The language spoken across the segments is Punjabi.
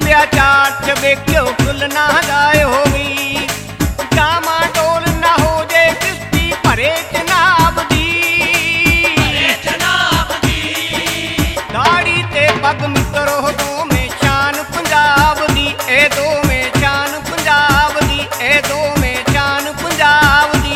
ਸੱਭਿਆਚਾਰ ਚ ਵੇਖਿਓ ਫੁੱਲ ਨਾ ਗਾਏ ਹੋਵੀ, ਡਾਮਾ ਡੋਲ ਨਾ ਹੋ ਜੇ ਕਿਸ਼ਤੀ ਭਰੇ ਚਨਾਬ ਦੀ, ਦਾੜੀ ਤੇ ਪੱਗ ਮਿੱਤਰੋ ਦੋਵੇਂ ਸ਼ਾਨ ਪੰਜਾਬ ਦੀ, ਇਹ ਦੋਵੇਂ ਸ਼ਾਨ ਪੰਜਾਬ ਦੀ, ਇਹ ਦੋਵੇਂ ਸ਼ਾਨ ਪੰਜਾਬ ਦੀ।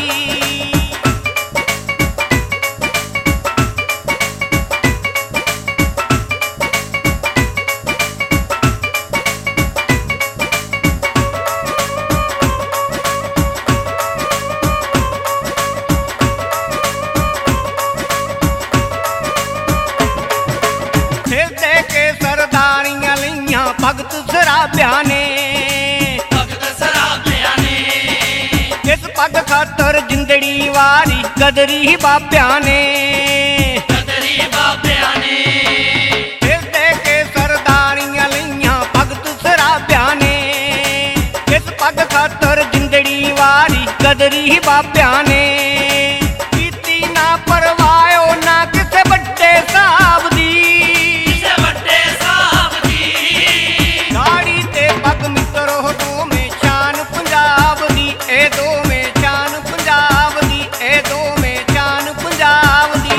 ਸਿਰ ਦੇ ਕੇ ਸਰਦਾਰੀਆਂ ਲਈਆਂ ਭਗਤ ਸਰਾਭਿਆਂ ਨੇ, ਇਸ ਪੱਗ ਖਾਤਰ ਜਿੰਦੜੀ ਵਾਰੀ ਗਦਰੀ ਬਾਬਿਆਂ ਨੇ, ਸਿਰ ਦੇ ਕੇ ਸਰਦਾਰੀਆਂ ਲਈਆਂ ਭਗਤ ਸਰਾਭਿਆਂ ਨੇ, ਇਸ ਪੱਗ ਖਾਤਰ ਜਿੰਦੜੀ ਵਾਰੀ ਗਦਰੀ ਬਾਬਿਆਂ ਨੇ, ਕੀਤੀ ਨਾ ਪਰਵਾਹ ਨਾ ਕਿਸੇ ਵੱਡੇ ਸਾਹਿਬ ਦੀ, ਦਾੜੀ ਤੇ ਪੱਗ ਮਿੱਤਰੋ ਦੋਵੇਂ ਸ਼ਾਨ ਪੰਜਾਬ ਦੀ, ਇਹ ਦੋਵੇਂ ਸ਼ਾਨ ਪੰਜਾਬ ਦੀ, ਇਹ ਦੋਵੇਂ ਸ਼ਾਨ ਪੰਜਾਬ ਦੀ।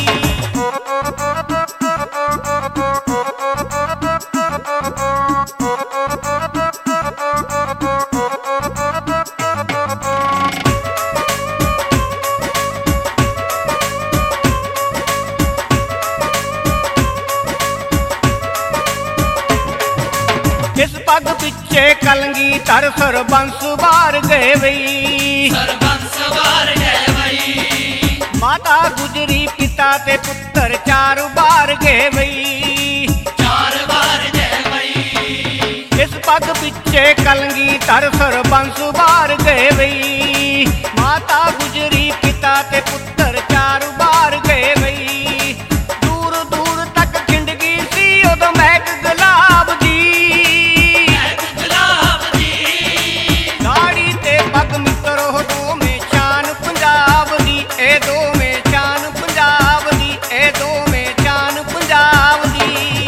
ਇਸ ਪੱਗ ਪਿੱਛੇ ਕਲਗੀਧਰ ਸਰਬੰਸ ਵਾਰ ਗਏ ਬਈ, ਮਾਤਾ ਗੁਜਰੀ ਪਿਤਾ ਤੇ ਪੁੱਤਰ ਚਾਰ ਵਾਰ ਗਏ ਬਈ, ਇਸ ਪੱਗ ਪਿੱਛੇ ਕਲਗੀਧਰ ਸਰਬੰਸ ਵਾਰ ਗਏ ਬਈ, ਮਾਤਾ ਗੁਜਰੀ ਪਿਤਾ ਤੇ ਪੁੱਤਰ ਚਾਰ ਵਾਰ ਗਏ ਬਈ, ਦੂਰ ਦੂਰ ਤੱਕ ਖਿੰਡ ਗਈ ਸੀ ਉਦੋਂ ਮਹਿਕ ਗੁਲਾਬ ਦੀ, ਦਾੜੀ ਤੇ ਪੱਗ ਮਿੱਤਰੋ ਦੋਵੇਂ ਸ਼ਾਨ ਪੰਜਾਬ ਦੀ, ਇਹ ਦੋਵੇਂ ਸ਼ਾਨ ਪੰਜਾਬ ਦੀ, ਇਹ ਦੋਵੇਂ ਸ਼ਾਨ ਪੰਜਾਬ ਦੀ।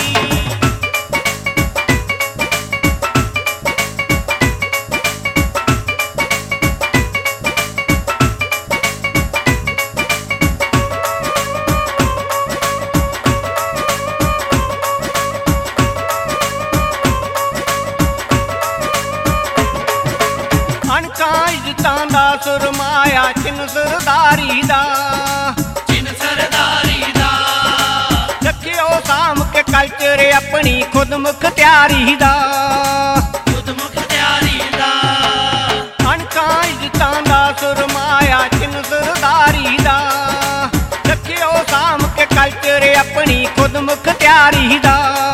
ਅਣਖਾਂ ਇੱਜ਼ਤਾਂ ਦਾ ਸੁਰਮਾਇਆ ਚਿੰਨ ਸਰਦਾਰੀ ਦਾ, ਰੱਖਿਓ ਸਾਂਭ ਕੇ ਕਲਚਰ ਆਪਣੀ ਖੁਦ ਮੁਖਤਿਆਰੀ ਦਾ, ਅਣਖਾਂ ਇੱਜ਼ਤਾਂ ਦਾ ਸੁਰਮਾਇਆ ਚਿੰਨ ਸਰਦਾਰੀ ਦਾ, ਰੱਖਿਓ ਸਾਂਭ ਕੇ ਕਲਚਰ ਆਪਣੀ ਖੁਦ ਮੁਖਤਿਆਰੀ ਦਾ।